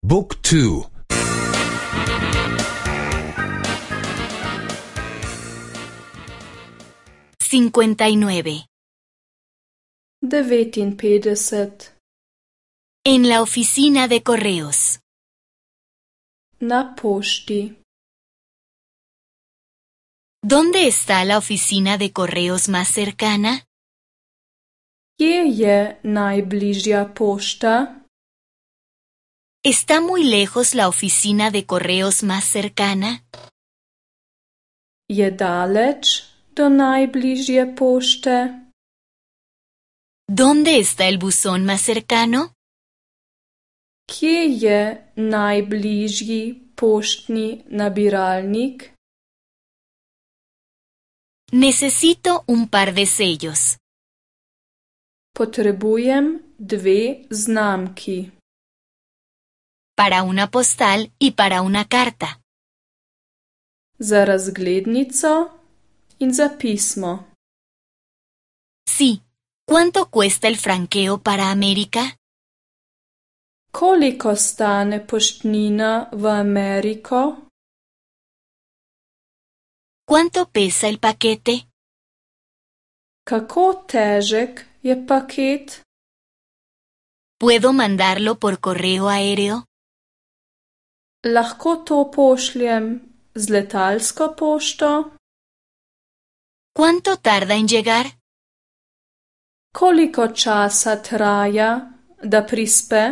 Book 2. 59. 59. En la oficina de correos. Na pošti. ¿Dónde está la oficina de correos más cercana? Kje je najbližja pošta? ¿Está muy lejos la oficina de correos más cercana? Je daleč do najbližje pošte? ¿Dónde está el buzón más cercano? Kje je najbližji poštni nabiralnik? Necesito un par de sellos. Potrebujem 2 znamki. Para una postal y para una carta. Za razglednico in za pismo. Sí. ¿Cuánto cuesta el franqueo para América? Koliko stane poštnina v Ameriko? ¿Cuánto pesa el paquete? Kako težek je paket? ¿Puedo mandarlo por correo aéreo? Lahko to pošljem z letalsko pošto? ¿Cuánto tarda en llegar? Koliko časa traja, da prispe?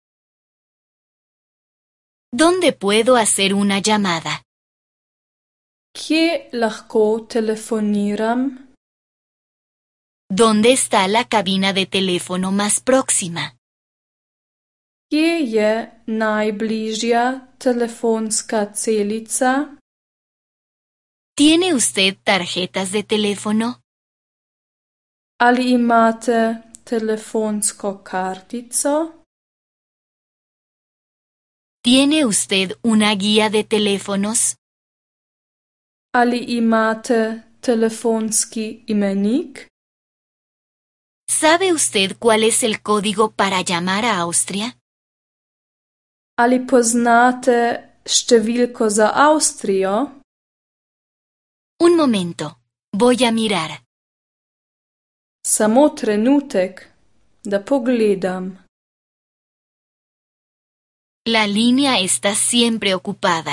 ¿Dónde puedo hacer una llamada? Kje lahko telefoniram? ¿Dónde está la cabina de teléfono más próxima? Kje je najbližja telefonska celica? ¿Tiene usted tarjetas de teléfono? Ali imate telefonsko kartico? ¿Tiene usted una guía de teléfonos? Ali imate telefonski imenik? ¿Sabe usted cuál es el código para llamar a Austria? Ali poznate številko za Avstrijo? Un momento, voy a mirar. Samo trenutek, da pogledam. La línea está siempre ocupada.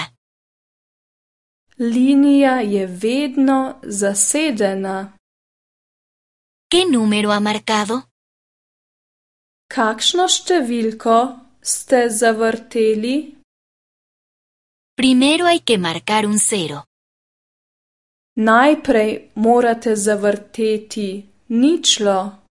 Linija je vedno zasedena. ¿Qué número ha marcado? Kakšno številko ste zavrteli? Primero hay que marcar un 0. Najprej morate zavrteti ničlo.